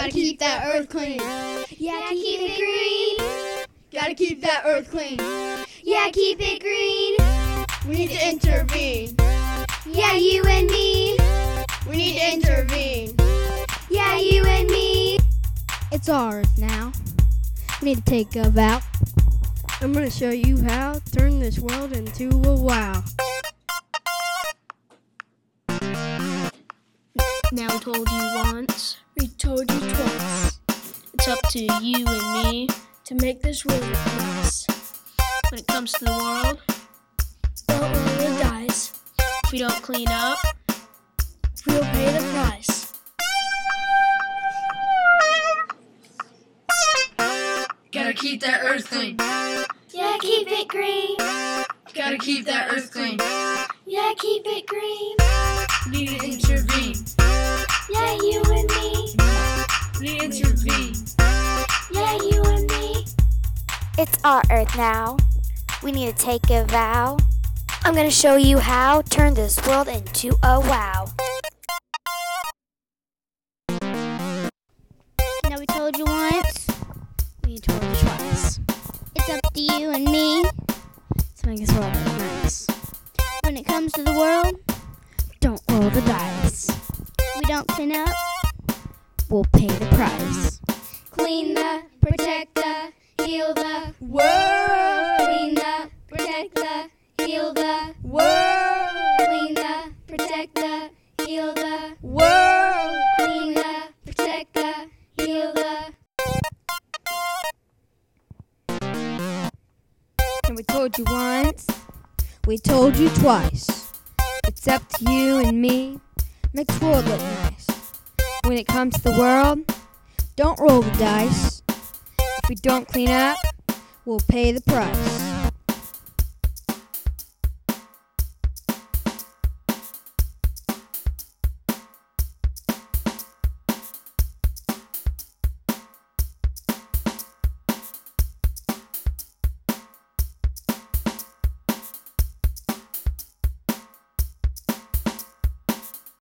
Gotta keep that earth clean. Yeah, keep it green. Gotta keep that earth clean. Yeah, keep it green. We need to intervene. Yeah, you and me. We need to intervene. Yeah, you and me. It's our earth now. We need to take a vow. I'm gonna show you how. Turn this world into a wow. Now we told you once, We told you twice it's up to you and me. to make this world a place. When it comes to the world, Don't roll the dice. if we don't clean up, We'll pay the price. Gotta keep that earth clean. Yeah, keep it green. Gotta keep that earth clean. Yeah, keep it green. We need to intervene. Yeah, you and me. We need to intervene. Yeah, you and me. It's our earth now. We need to take a vow. I'm gonna show you how. Turn this world into a wow. Now we told you once. We told you twice. It's up to you and me to make this world nice. When it comes to the world, don't roll the dice. We don't clean up, we'll pay the price. Clean the, protect the, heal the World. Clean the, protect the, heal the World. Clean the, protect the, heal the World. Clean the, protect the, heal the And we told you once, we told you twice. It's up to you and me, make this world look nice. When it comes to the world, don't roll the dice. If we don't clean up, we'll pay the price.